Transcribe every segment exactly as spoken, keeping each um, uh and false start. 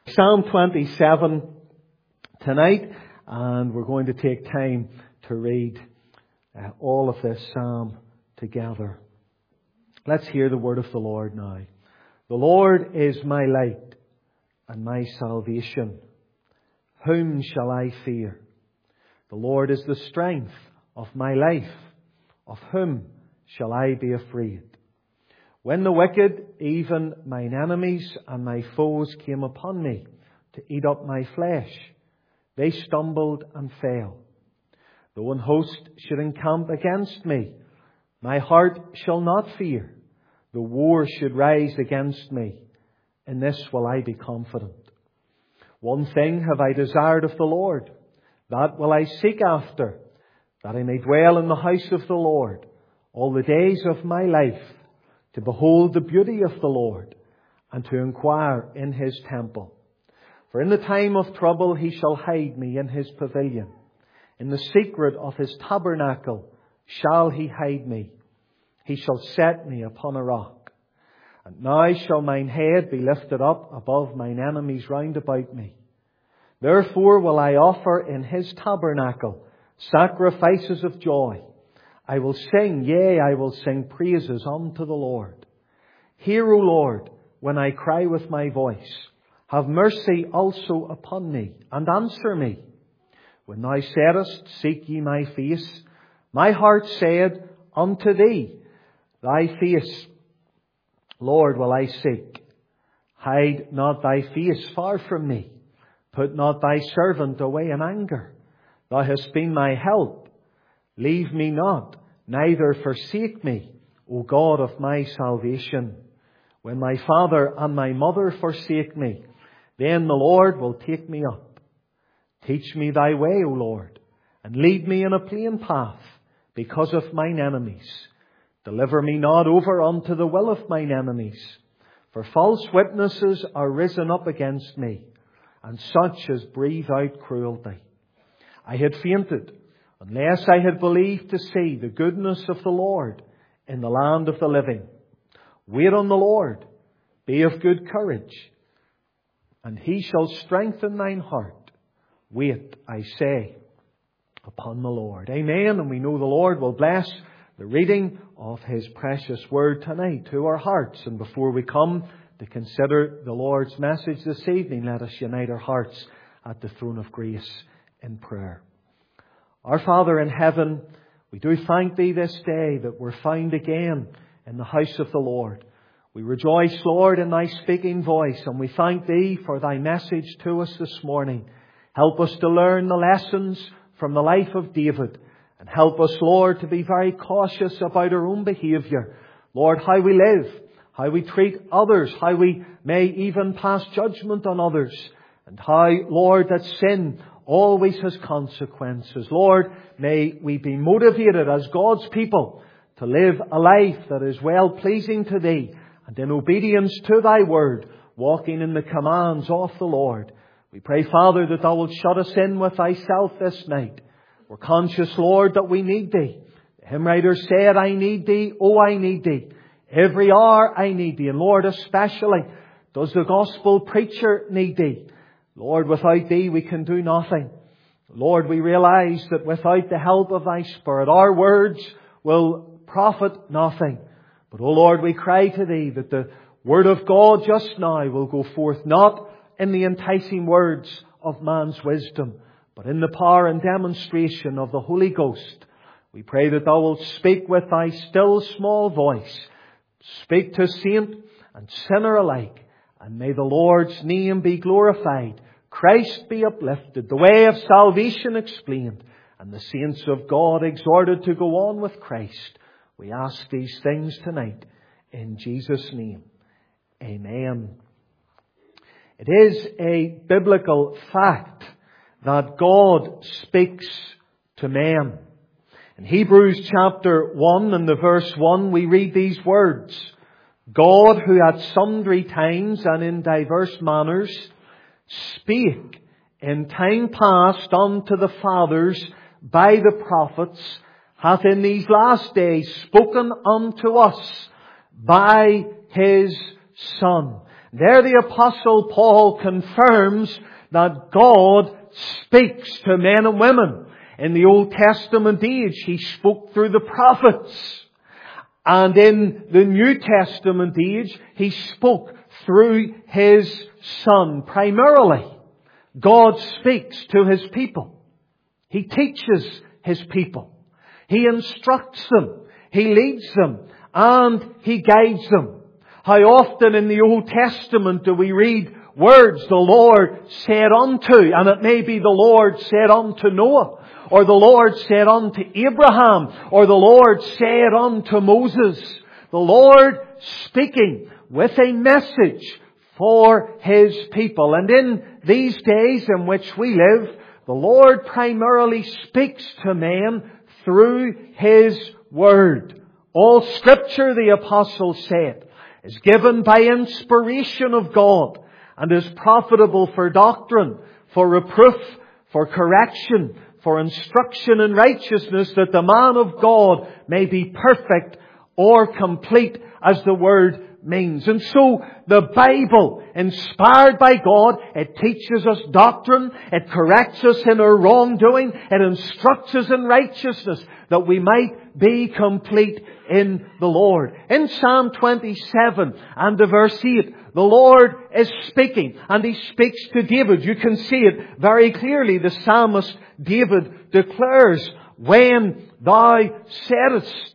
Psalm twenty-seven tonight, and we're going to take time to read uh, all of this psalm together. Let's hear the word of the Lord now. The Lord is my light and my salvation. Whom shall I fear? The Lord is the strength of my life. Of whom shall I be afraid? When the wicked, even mine enemies and my foes, came upon me to eat up my flesh, they stumbled and fell. Though an host should encamp against me, my heart shall not fear. The war should rise against me. In this will I be confident. One thing have I desired of the Lord, that will I seek after, that I may dwell in the house of the Lord all the days of my life, to behold the beauty of the Lord, and to inquire in His temple. For in the time of trouble He shall hide me in His pavilion. In the secret of His tabernacle shall He hide me. He shall set me upon a rock. And now shall mine head be lifted up above mine enemies round about me. Therefore will I offer in His tabernacle sacrifices of joy. I will sing, yea, I will sing praises unto the Lord. Hear, O Lord, when I cry with my voice. Have mercy also upon me, and answer me. When thou saidest, seek ye my face, my heart said unto thee, thy face, Lord, will I seek. Hide not thy face far from me. Put not thy servant away in anger. Thou hast been my help. Leave me not, neither forsake me, O God of my salvation. When my father and my mother forsake me, then the Lord will take me up. Teach me thy way, O Lord, and lead me in a plain path, because of mine enemies. Deliver me not over unto the will of mine enemies, for false witnesses are risen up against me, and such as breathe out cruelty. I had fainted, unless I had believed to see the goodness of the Lord in the land of the living. Wait on the Lord, be of good courage, and He shall strengthen thine heart. Wait, I say, upon the Lord. Amen. And we know the Lord will bless the reading of His precious word tonight to our hearts. And before we come to consider the Lord's message this evening, let us unite our hearts at the throne of grace in prayer. Our Father in heaven, we do thank Thee this day that we're found again in the house of the Lord. We rejoice, Lord, in Thy speaking voice, and we thank Thee for Thy message to us this morning. Help us to learn the lessons from the life of David, and help us, Lord, to be very cautious about our own behaviour. Lord, how we live, how we treat others, how we may even pass judgment on others, and how, Lord, that sin always has consequences. Lord, may we be motivated as God's people to live a life that is well-pleasing to Thee and in obedience to Thy word, walking in the commands of the Lord. We pray, Father, that Thou wilt shut us in with Thyself this night. We're conscious, Lord, that we need Thee. The hymn writer said, I need Thee, oh, I need Thee. Every hour I need Thee. And Lord, especially does the gospel preacher need Thee. Lord, without Thee we can do nothing. Lord, we realize that without the help of Thy Spirit, our words will profit nothing. But, oh Lord, we cry to Thee that the Word of God just now will go forth not in the enticing words of man's wisdom, but in the power and demonstration of the Holy Ghost. We pray that Thou wilt speak with Thy still small voice. Speak to saint and sinner alike. And may the Lord's name be glorified. Christ be uplifted. The way of salvation explained. And the saints of God exhorted to go on with Christ. We ask these things tonight in Jesus' name. Amen. It is a biblical fact that God speaks to men. In Hebrews chapter one and the verse one, we read these words. God, who at sundry times and in diverse manners spake in time past unto the fathers by the prophets, hath in these last days spoken unto us by His Son. There the Apostle Paul confirms that God speaks to men and women. In the Old Testament age, He spoke through the prophets. And in the New Testament age, He spoke through His Son primarily. God speaks to His people. He teaches His people. He instructs them. He leads them. And He guides them. How often in the Old Testament do we read words the Lord said unto, and it may be the Lord said unto Noah, or the Lord said unto Abraham, or the Lord said unto Moses. The Lord speaking with a message for His people. And in these days in which we live, the Lord primarily speaks to men through His Word. All Scripture, the Apostle said, is given by inspiration of God and is profitable for doctrine, for reproof, for correction, for instruction in righteousness, that the man of God may be perfect or complete, as the word means. And so the Bible, inspired by God, it teaches us doctrine, it corrects us in our wrongdoing, it instructs us in righteousness, that we might be complete in the Lord. In Psalm twenty-seven and the verse eight, the Lord is speaking, and He speaks to David. You can see it very clearly. The psalmist David declares, "When thou saidest."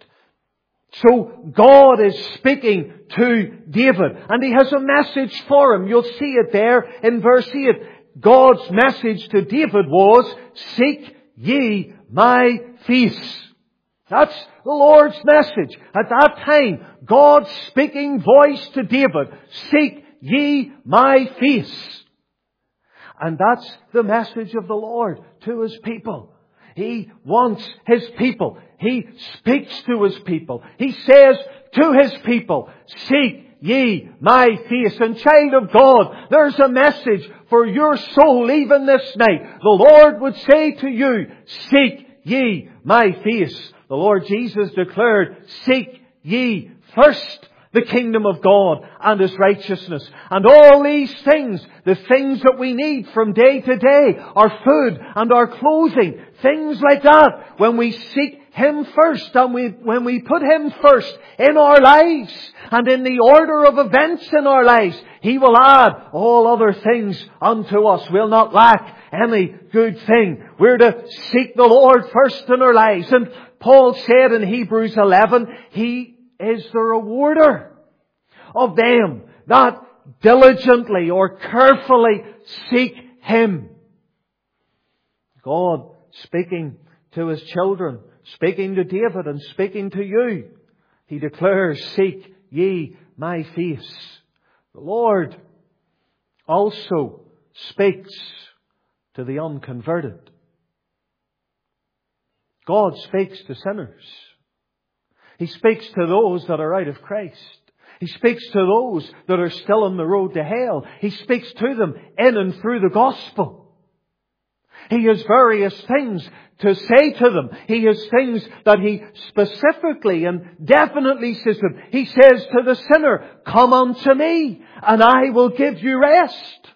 So God is speaking to David, and He has a message for him. You'll see it there in verse eight. God's message to David was, "Seek ye my face." That's the Lord's message. At that time, God's speaking voice to David, "Seek ye my face." And that's the message of the Lord to His people. He wants His people. He speaks to His people. He says to His people, "Seek ye my face." And child of God, there's a message for your soul even this night. The Lord would say to you, "Seek ye my face." The Lord Jesus declared, "Seek ye first the kingdom of God and His righteousness. And all these things, the things that we need from day to day, our food and our clothing, things like that, when we seek Him first and we, when we put Him first in our lives and in the order of events in our lives, He will add all other things unto us. We'll not lack any good thing. We're to seek the Lord first in our lives. And Paul said in Hebrews eleven, He is the rewarder of them that diligently or carefully seek Him. God speaking to His children, speaking to David and speaking to you. He declares, "Seek ye my face." The Lord also speaks to the unconverted. God speaks to sinners. He speaks to those that are out of Christ. He speaks to those that are still on the road to hell. He speaks to them in and through the gospel. He has various things to say to them. He has things that He specifically and definitely says to them. He says to the sinner, "Come unto me, and I will give you rest.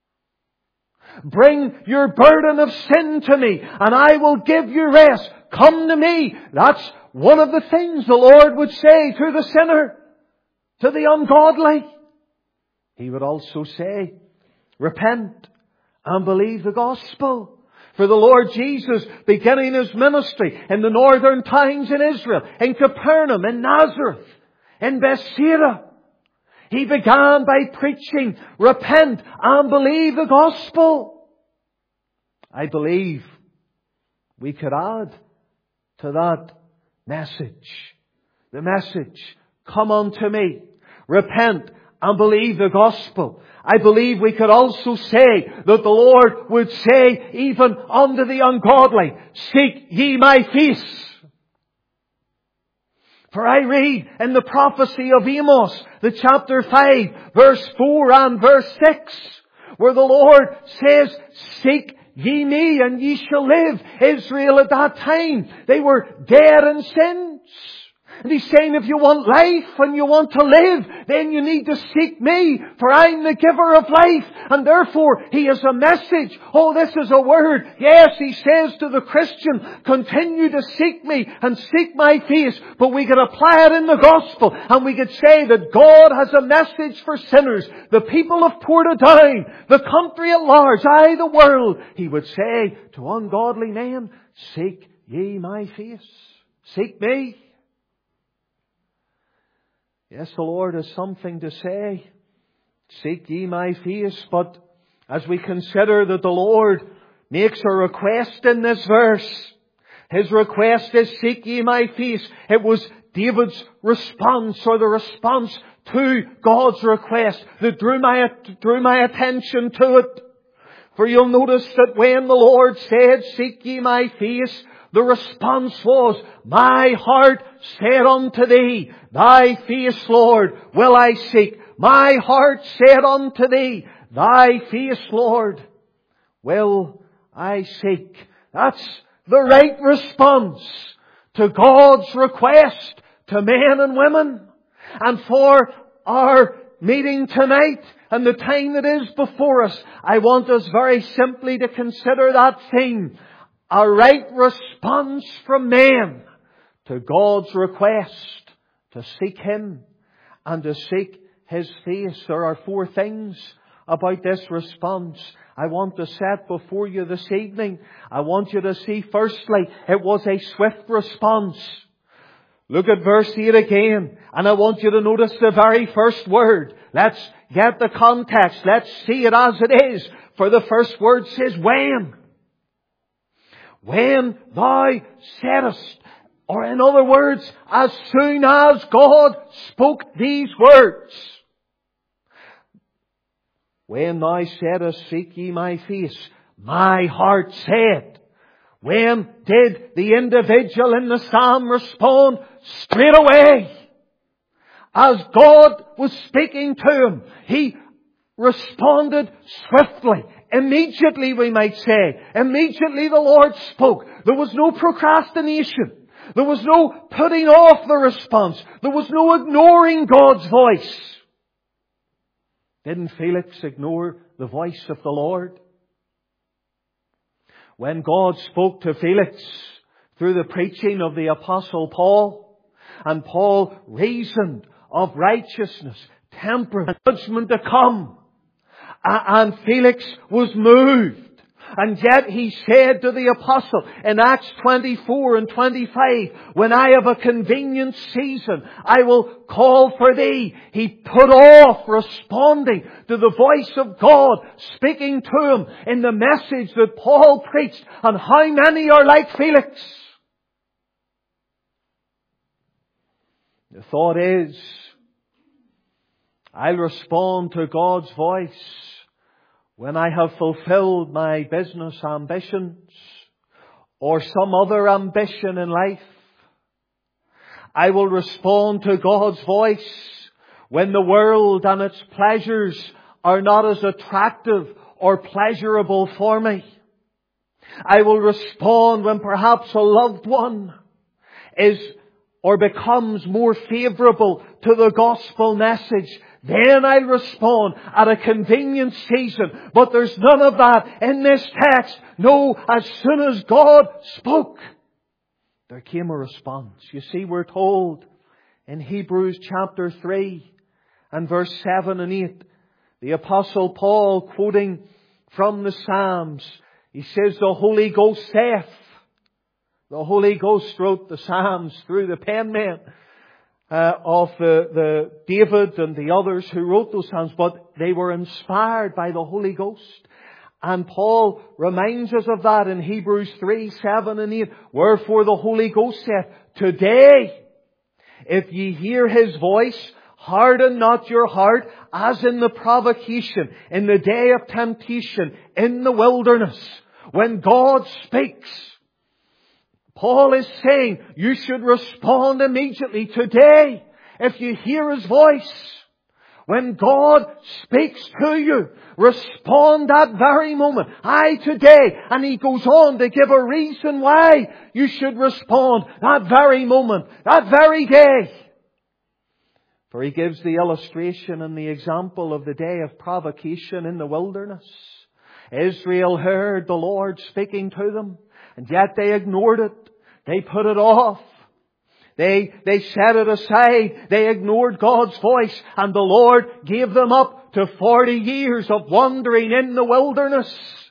Bring your burden of sin to me, and I will give you rest. Come to me." That's one of the things the Lord would say to the sinner, to the ungodly. He would also say, "Repent and believe the gospel." For the Lord Jesus, beginning His ministry in the northern towns in Israel, in Capernaum, in Nazareth, in Bethsaida, He began by preaching, "Repent and believe the gospel." I believe we could add to that message, the message, "Come unto me, repent and believe the gospel." I believe we could also say that the Lord would say even unto the ungodly, "Seek ye my face." For I read in the prophecy of Amos, the chapter five, verse four and verse six, where the Lord says, "Seek ye me and ye shall live." Israel at that time, they were dead in sins. And He's saying, if you want life and you want to live, then you need to seek me, for I'm the giver of life. And therefore, He has a message. Oh, this is a word. Yes, He says to the Christian, continue to seek me and seek my face. But we could apply it in the gospel, and we could say that God has a message for sinners. The people of Portadown, the country at large, aye, the world. He would say to ungodly men, seek ye my face. Seek me. Yes, the Lord has something to say. Seek ye my face. But as we consider that the Lord makes a request in this verse, His request is, seek ye my face. It was David's response, or the response to God's request, that drew my, drew my attention to it. For you'll notice that when the Lord said, seek ye my face, the response was, my heart said unto thee, thy face, Lord, will I seek. My heart said unto thee, thy face, Lord, will I seek. That's the right response to God's request to men and women. And for our meeting tonight and the time that is before us, I want us very simply to consider that theme. A right response from men to God's request to seek Him and to seek His face. There are four things about this response I want to set before you this evening. I want you to see, firstly, it was a swift response. Look at verse eight again, and I want you to notice the very first word. Let's get the context. Let's see it as it is. For the first word says, when. When thou saidest, or in other words, as soon as God spoke these words. When thou saidest, seek ye my face, my heart said. When did the individual in the psalm respond? Straight away. As God was speaking to him, he responded swiftly. Immediately, we might say. Immediately the Lord spoke. There was no procrastination. There was no putting off the response. There was no ignoring God's voice. Didn't Felix ignore the voice of the Lord? When God spoke to Felix through the preaching of the Apostle Paul, and Paul reasoned of righteousness, temperance, judgment to come, and Felix was moved. And yet he said to the apostle in Acts twenty-four and twenty-five, when I have a convenient season, I will call for thee. He put off responding to the voice of God speaking to him in the message that Paul preached. And how many are like Felix? The thought is, I'll respond to God's voice when I have fulfilled my business ambitions or some other ambition in life. I will respond to God's voice when the world and its pleasures are not as attractive or pleasurable for me. I will respond when perhaps a loved one is or becomes more favourable to the gospel message. Then I'll respond at a convenient season. But there's none of that in this text. No, as soon as God spoke, there came a response. You see, we're told in Hebrews chapter three and verse seven and eight, the Apostle Paul, quoting from the Psalms, he says, the Holy Ghost saith. The Holy Ghost wrote the Psalms through the penman Uh, of the, the David and the others who wrote those Psalms, but they were inspired by the Holy Ghost. And Paul reminds us of that in Hebrews three, seven and eight. Wherefore the Holy Ghost saith, today, if ye hear His voice, harden not your heart as in the provocation, in the day of temptation, in the wilderness. When God speaks, Paul is saying you should respond immediately. Today, if you hear His voice, When God speaks to you, respond that very moment. I today. And He goes on to give a reason why you should respond that very moment, that very day. For He gives the illustration and the example of the day of provocation in the wilderness. Israel heard the Lord speaking to them, and yet they ignored it. They put it off. They, they set it aside. They ignored God's voice. And the Lord gave them up to forty years of wandering in the wilderness.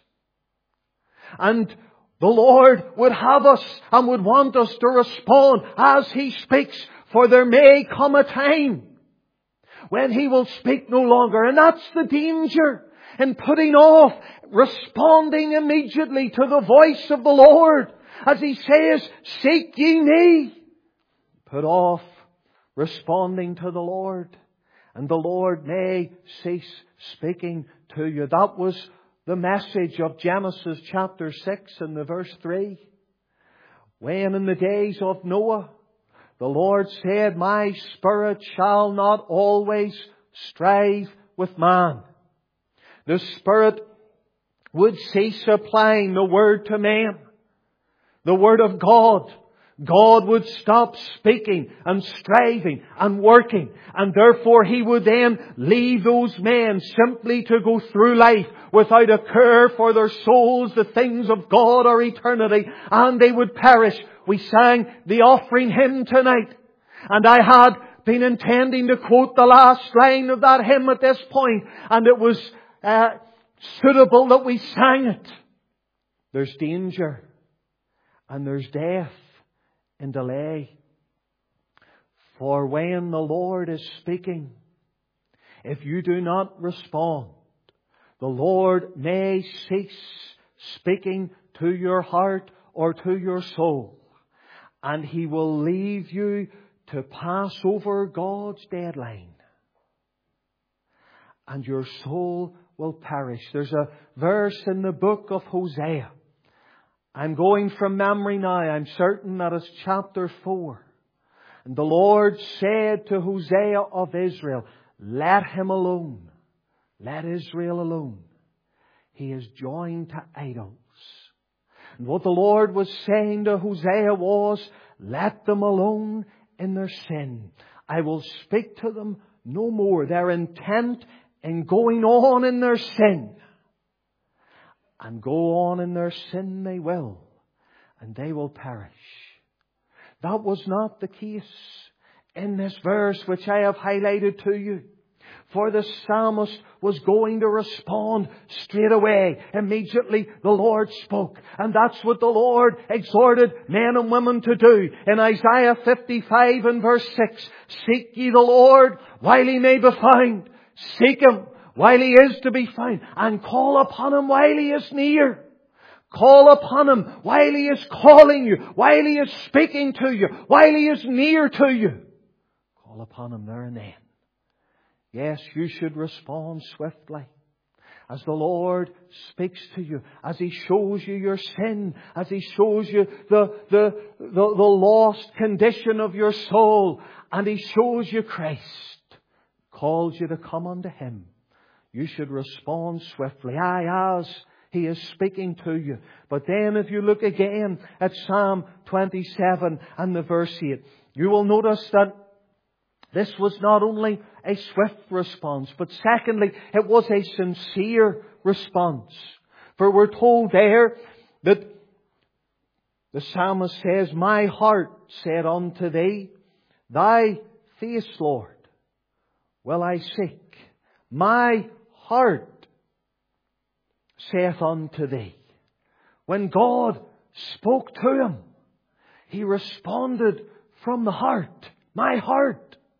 And the Lord would have us and would want us to respond as He speaks. For there may come a time when He will speak no longer. And that's the danger in putting off responding immediately to the voice of the Lord. As He says, seek ye me. Put off responding to the Lord, and the Lord may cease speaking to you. That was the message of Genesis chapter six and the verse three. When in the days of Noah, the Lord said, my Spirit shall not always strive with man. The Spirit would cease applying the Word to men, the Word of God. God would stop speaking and striving and working, and therefore He would then leave those men simply to go through life without a care for their souls, the things of God or eternity, and they would perish. We sang the offering hymn tonight, and I had been intending to quote the last line of that hymn at this point, and it was uh, suitable that we sang it. There's danger and there's death in delay. For when the Lord is speaking, if you do not respond, the Lord may cease speaking to your heart or to your soul, and He will leave you to pass over God's deadline, and your soul will perish. There's a verse in the book of Hosea. I'm going from memory now. I'm certain that it's chapter four. And the Lord said to Hosea of Israel, let him alone. Let Israel alone. He is joined to idols. And what the Lord was saying to Hosea was, let them alone in their sin. I will speak to them no more. They're intent in going on in their sin. And go on in their sin they will, and they will perish. That was not the case in this verse which I have highlighted to you. For the psalmist was going to respond straight away. Immediately the Lord spoke. And that's what the Lord exhorted men and women to do. In Isaiah fifty-five and verse six, seek ye the Lord while He may be found. Seek Him while He is to be found, and call upon Him while He is near. Call upon Him while He is calling you, while He is speaking to you, while He is near to you. Call upon Him there and then. Yes, you should respond swiftly as the Lord speaks to you, as He shows you your sin, as He shows you the, the, the, the lost condition of your soul, and He shows you Christ, calls you to come unto Him. You should respond swiftly. Aye, as He is speaking to you. But then if you look again at Psalm twenty-seven and the verse eight, you will notice that this was not only a swift response, but secondly, it was a sincere response. For we're told there that the psalmist says, my heart said unto Thee, Thy face, Lord, will I seek. My heart saith unto Thee. When God spoke to him, he responded from the heart. My heart.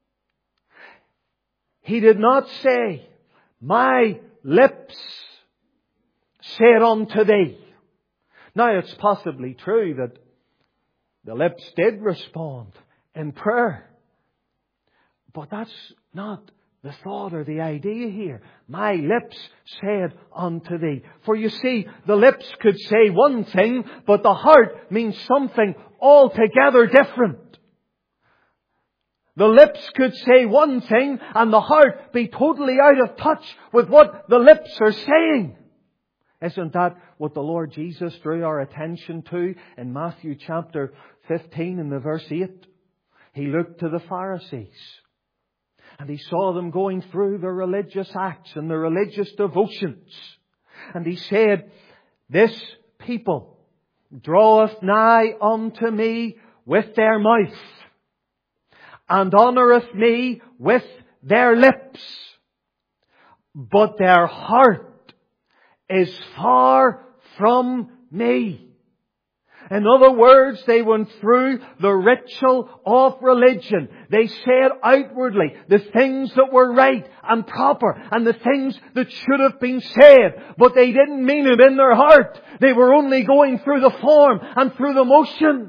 He did not say, my lips said unto Thee. Now it's possibly true that the lips did respond in prayer. But that's not the thought or the idea here. My lips said unto Thee. For you see, the lips could say one thing, but the heart means something altogether different. The lips could say one thing and the heart be totally out of touch with what the lips are saying. Isn't that what the Lord Jesus drew our attention to in Matthew chapter fifteen in the verse eight? He looked to the Pharisees and he saw them going through the religious acts and the religious devotions. And he said, "This people draweth nigh unto me with their mouth, and honoureth me with their lips, but their heart is far from me." In other words, they went through the ritual of religion. They said outwardly the things that were right and proper and the things that should have been said, but they didn't mean it in their heart. They were only going through the form and through the motion.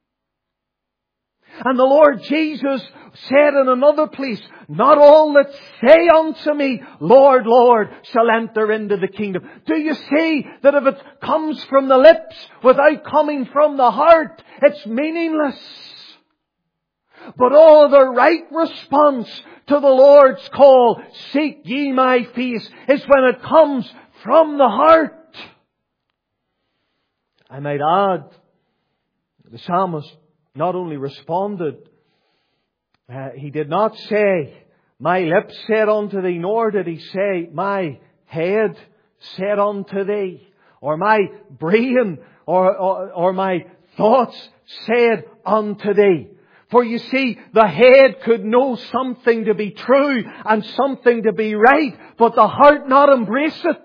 And the Lord Jesus said in another place, "Not all that say unto me, Lord, Lord, shall enter into the kingdom." Do you see that if it comes from the lips without coming from the heart, it's meaningless? But all the right response to the Lord's call, "Seek ye my face," is when it comes from the heart. I might add, the psalmist not only responded, uh, he did not say, "My lips said unto thee," nor did he say, "My head said unto thee," or "My brain or, or, or my thoughts said unto thee." For you see, the head could know something to be true and something to be right, but the heart not embrace it.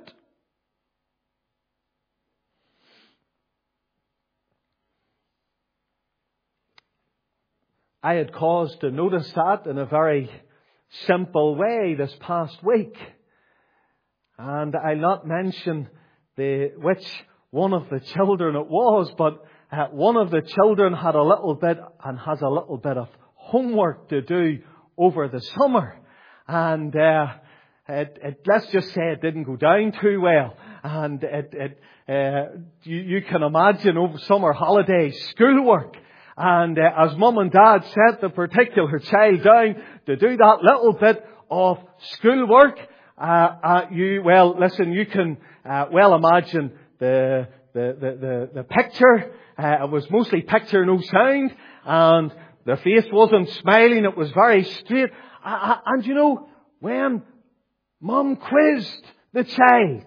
I had cause to notice that in a very simple way this past week. And I'll not mention the which one of the children it was, but uh, one of the children had a little bit and has a little bit of homework to do over the summer. And uh, it, it, let's just say it didn't go down too well. And it, it, uh, you, you can imagine over summer holidays, schoolwork. And uh, as Mum and Dad sent the particular child down to do that little bit of schoolwork, uh, uh, you, well, listen, you can uh, well imagine the the the the, the picture. Uh, it was mostly picture, no sound, and the face wasn't smiling. It was very straight. Uh, and you know, when Mum quizzed the child,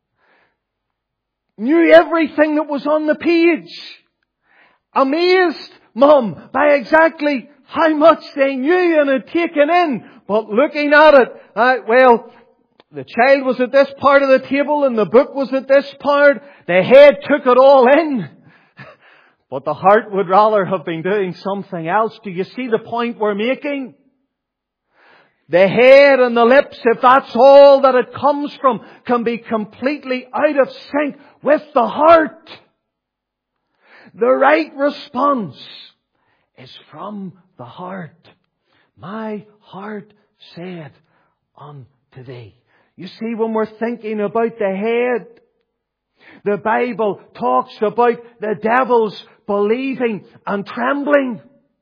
knew everything that was on the page. Amazed Mum by exactly how much they knew and had taken in. But looking at it, uh, well, the child was at this part of the table and the book was at this part. The head took it all in. But the heart would rather have been doing something else. Do you see the point we're making? The head and the lips, if that's all that it comes from, can be completely out of sync with the heart. The right response is from the heart. "My heart said unto thee." You see, when we're thinking about the head, the Bible talks about the devils believing and trembling.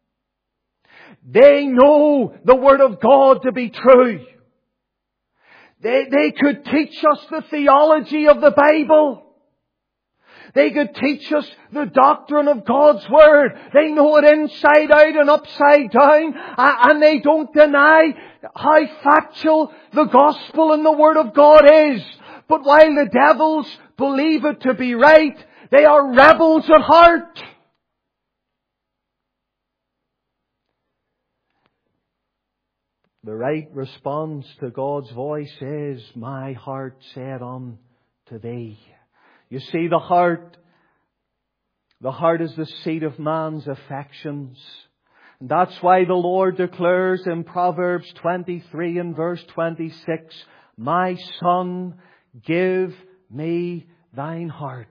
They know the Word of God to be true. They, they could teach us the theology of the Bible. They could teach us the doctrine of God's Word. They know it inside out and upside down. And they don't deny how factual the gospel and the Word of God is. But while the devils believe it to be right, they are rebels at heart. The right response to God's voice is, "My heart said unto thee." You see, the heart, the heart is the seat of man's affections. And that's why the Lord declares in Proverbs twenty-three and verse twenty-six, "My son, give me thine heart."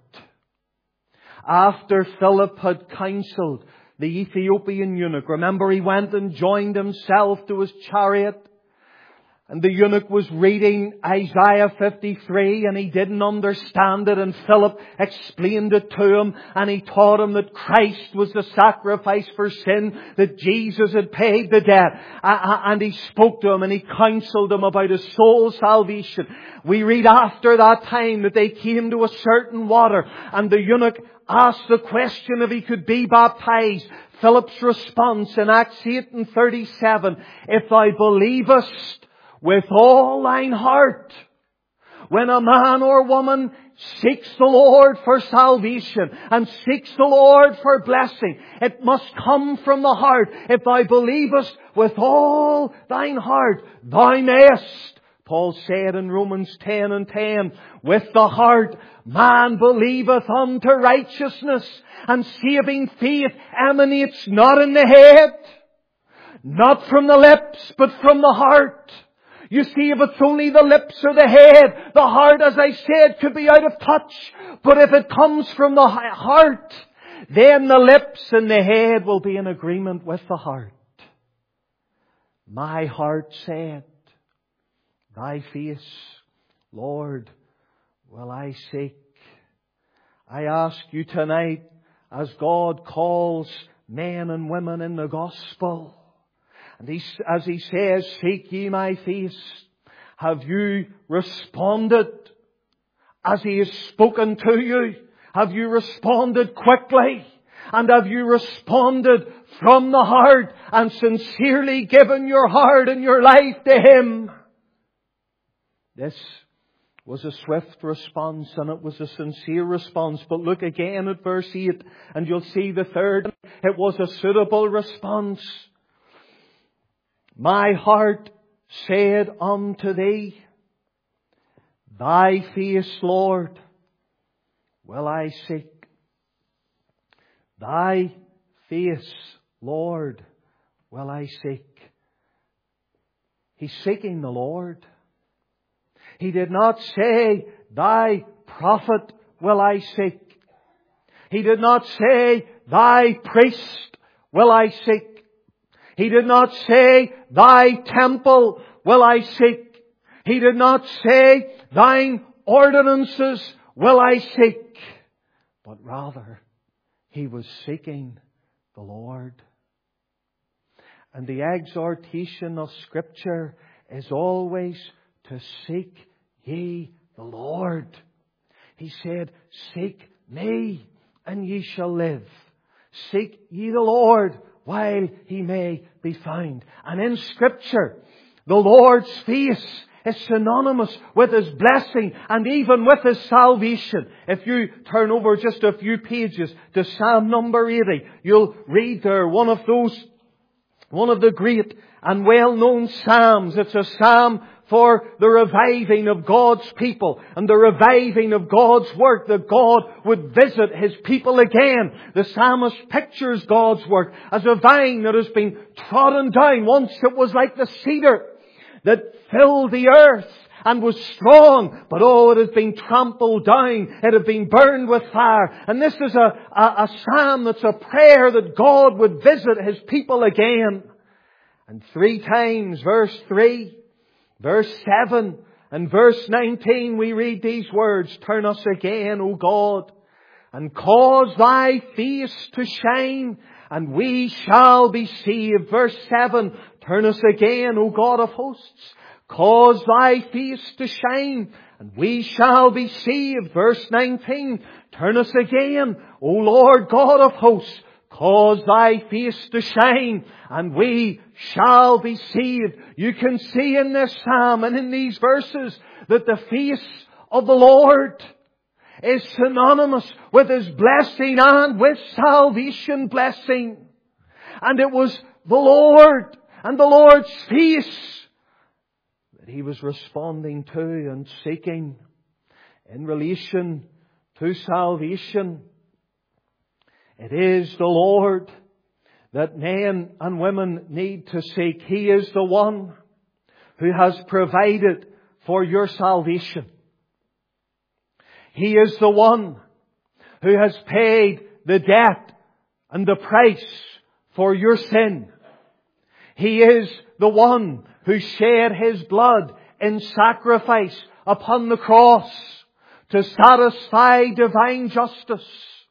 After Philip had counselled the Ethiopian eunuch, remember he went and joined himself to his chariot. And the eunuch was reading Isaiah fifty-three and he didn't understand it, and Philip explained it to him, and he taught him that Christ was the sacrifice for sin, that Jesus had paid the debt. And he spoke to him and he counselled him about his soul's salvation. We read after that time that they came to a certain water, and the eunuch asked the question if he could be baptized. Philip's response in Acts eight and thirty-seven, "If thou believest with all thine heart." When a man or woman seeks the Lord for salvation and seeks the Lord for blessing, it must come from the heart. "If thou believest with all thine heart, thou mayest." Paul said in Romans ten and ten, "With the heart man believeth unto righteousness, and saving faith emanates not in the head, not from the lips, but from the heart." You see, if it's only the lips or the head, the heart, as I said, could be out of touch. But if it comes from the heart, then the lips and the head will be in agreement with the heart. My heart said, "Thy face, Lord, will I seek." I ask you tonight, as God calls men and women in the gospel, and he, as He says, "Seek ye my face," have you responded as He has spoken to you? Have you responded quickly? And have you responded from the heart and sincerely given your heart and your life to Him? This was a swift response, and it was a sincere response. But look again at verse eight, and you'll see the third. It was a suitable response. "My heart said unto thee, Thy face, Lord, will I seek." Thy face, Lord, will I seek. He's seeking the Lord. He did not say, "Thy prophet will I seek." He did not say, "Thy priest will I seek." He did not say, "Thy temple will I seek." He did not say, "Thine ordinances will I seek." But rather, he was seeking the Lord. And the exhortation of Scripture is always to seek ye the Lord. He said, "Seek me, and ye shall live. Seek ye the Lord while He may be found." And in Scripture, the Lord's face is synonymous with His blessing and even with His salvation. If you turn over just a few pages to Psalm number eighty, you'll read there one of those, one of the great and well-known Psalms. It's a Psalm for the reviving of God's people and the reviving of God's work, that God would visit His people again. The psalmist pictures God's work as a vine that has been trodden down. Once it was like the cedar that filled the earth and was strong, but oh, it has been trampled down. It had been burned with fire. And this is a, a, a psalm that's a prayer that God would visit His people again. And three times, verse three, verse seven and verse nineteen, we read these words, "Turn us again, O God, and cause Thy face to shine, and we shall be saved." Verse seven, "Turn us again, O God of hosts, cause Thy face to shine, and we shall be saved." Verse nineteen, "Turn us again, O Lord God of hosts, cause Thy face to shine, and we shall be saved." You can see in this psalm and in these verses that the face of the Lord is synonymous with His blessing and with salvation blessing. And it was the Lord and the Lord's face that He was responding to and seeking in relation to salvation. It is the Lord that men and women need to seek. He is the one who has provided for your salvation. He is the one who has paid the debt and the price for your sin. He is the one who shed His blood in sacrifice upon the cross to satisfy divine justice.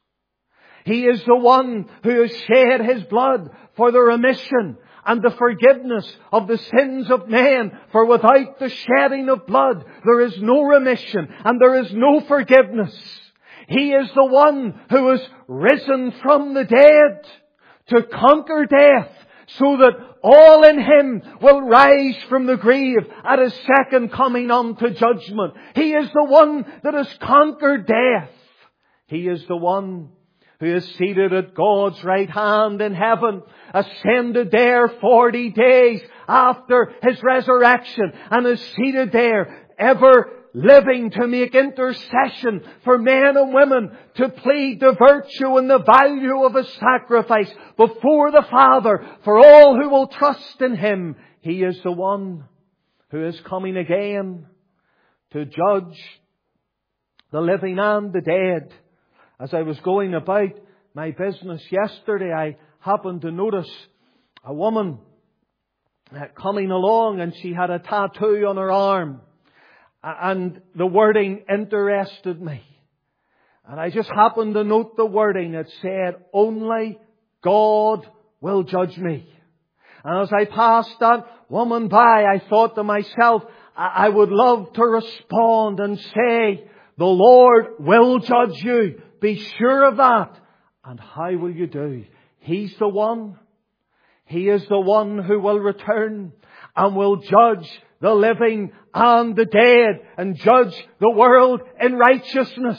He is the one who has shed His blood for the remission and the forgiveness of the sins of men. For without the shedding of blood, there is no remission and there is no forgiveness. He is the one who is risen from the dead to conquer death, so that all in Him will rise from the grave at His second coming unto judgment. He is the one that has conquered death. He is the one who is seated at God's right hand in heaven, ascended there forty days after His resurrection, and is seated there ever living to make intercession for men and women, to plead the virtue and the value of His sacrifice before the Father for all who will trust in Him. He is the one who is coming again to judge the living and the dead. As I was going about my business yesterday, I happened to notice a woman coming along, and she had a tattoo on her arm. And the wording interested me. And I just happened to note the wording. It said, "Only God will judge me." And as I passed that woman by, I thought to myself, I would love to respond and say, "The Lord will judge you. Be sure of that." And how will you do? He's the one. He is the one who will return and will judge the living and the dead, and judge the world in righteousness.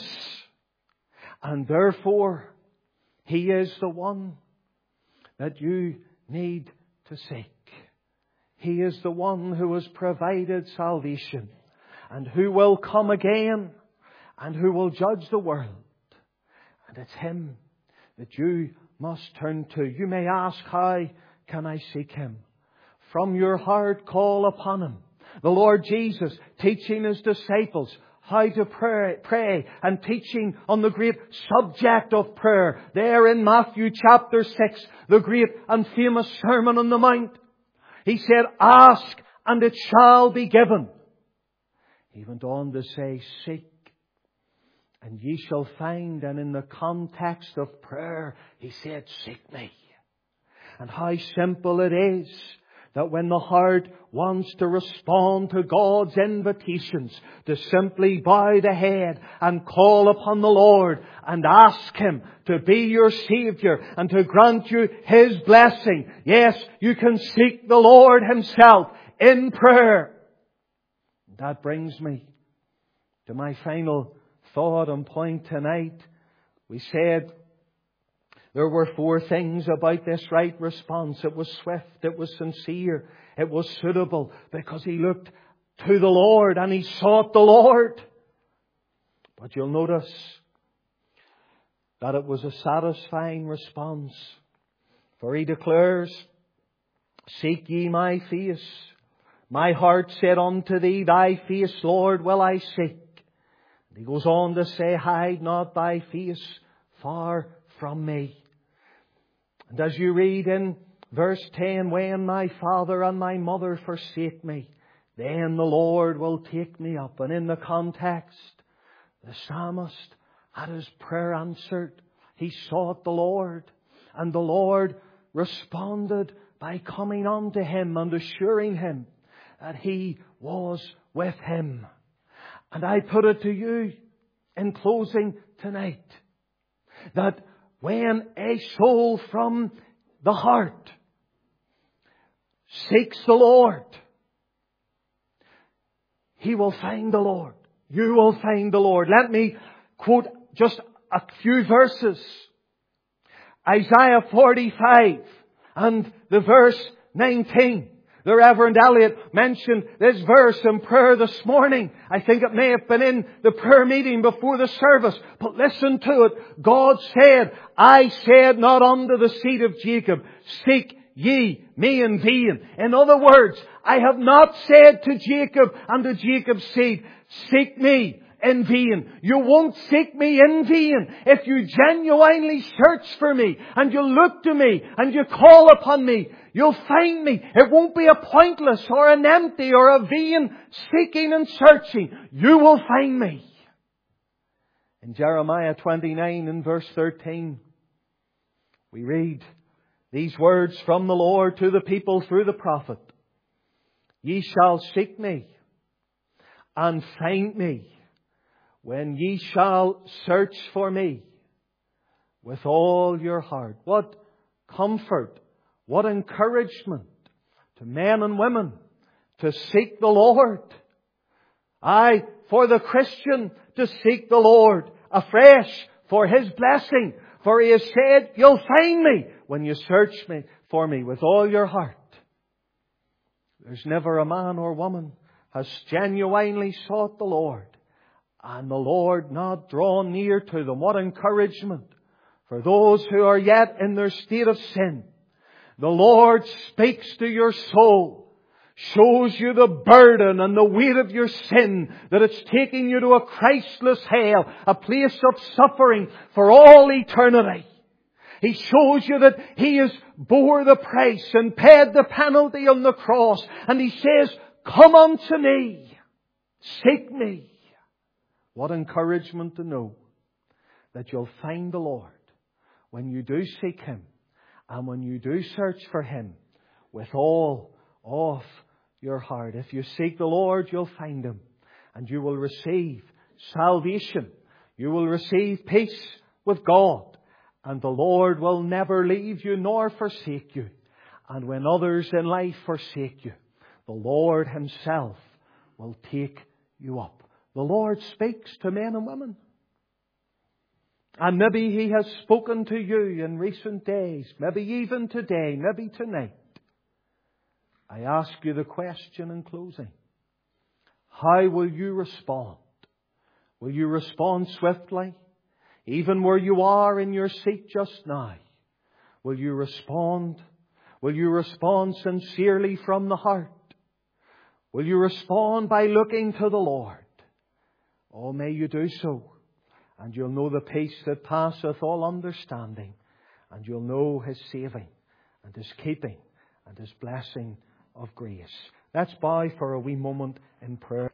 And therefore, He is the one that you need to seek. He is the one who has provided salvation, and who will come again, and who will judge the world. And it's Him that you must turn to. You may ask, how can I seek Him? From your heart, call upon Him. The Lord Jesus teaching His disciples how to pray, pray and teaching on the great subject of prayer. There in Matthew chapter six, the great and famous Sermon on the Mount. He said, "Ask and it shall be given." He went on to say, "Seek and ye shall find." And in the context of prayer, He said, "Seek me." And how simple it is that when the heart wants to respond to God's invitations, to simply bow the head and call upon the Lord and ask Him to be your Saviour and to grant you His blessing. Yes, you can seek the Lord Himself in prayer. That brings me to my final thought and point tonight. We said there were four things about this right response. It was swift, it was sincere, it was suitable, because he looked to the Lord and he sought the Lord. But you'll notice that it was a satisfying response. For he declares, "Seek ye my face. My heart said unto thee, thy face, Lord, will I seek." And he goes on to say, "Hide not thy face far from me." And as you read in verse ten, "When my father and my mother forsake me, then the Lord will take me up." And in the context, the psalmist had his prayer answered. He sought the Lord, and the Lord responded by coming unto him and assuring him that He was with him. And I put it to you in closing tonight, that when a soul from the heart seeks the Lord, he will find the Lord. You will find the Lord. Let me quote just a few verses. Isaiah forty-five and the verse nineteen. The Reverend Elliot mentioned this verse in prayer this morning. I think it may have been in the prayer meeting before the service. But listen to it. God said, "I said not unto the seed of Jacob, seek ye me in vain." In other words, I have not said to Jacob and to Jacob's seed, "Seek me in vain. You won't seek me in vain. If you genuinely search for me and you look to me and you call upon me, you'll find me. It won't be a pointless or an empty or a vain seeking and searching. You will find me. In Jeremiah twenty-nine and verse thirteen, we read these words from the Lord to the people through the prophet. Ye shall seek me and find me when ye shall search for me with all your heart. What comfort, what encouragement to men and women to seek the Lord. Aye, for the Christian to seek the Lord afresh for His blessing. For He has said, you'll find me when you search me for me with all your heart. There's never a man or woman has genuinely sought the Lord and the Lord not drawn near to them. What encouragement for those who are yet in their state of sin. The Lord speaks to your soul, shows you the burden and the weight of your sin, that it's taking you to a Christless hell, a place of suffering for all eternity. He shows you that He has bore the price and paid the penalty on the cross. And He says, come unto me, seek me. What encouragement to know that you'll find the Lord when you do seek Him and when you do search for Him with all of your heart. If you seek the Lord, you'll find Him and you will receive salvation. You will receive peace with God. And the Lord will never leave you nor forsake you. And when others in life forsake you, the Lord Himself will take you up. The Lord speaks to men and women. And maybe He has spoken to you in recent days, maybe even today, maybe tonight. I ask you the question in closing. How will you respond? Will you respond swiftly? Even where you are in your seat just now, will you respond? Will you respond sincerely from the heart? Will you respond by looking to the Lord? Oh, may you do so. And you'll know the peace that passeth all understanding. And you'll know His saving and His keeping and His blessing of grace. Let's bow for a wee moment in prayer.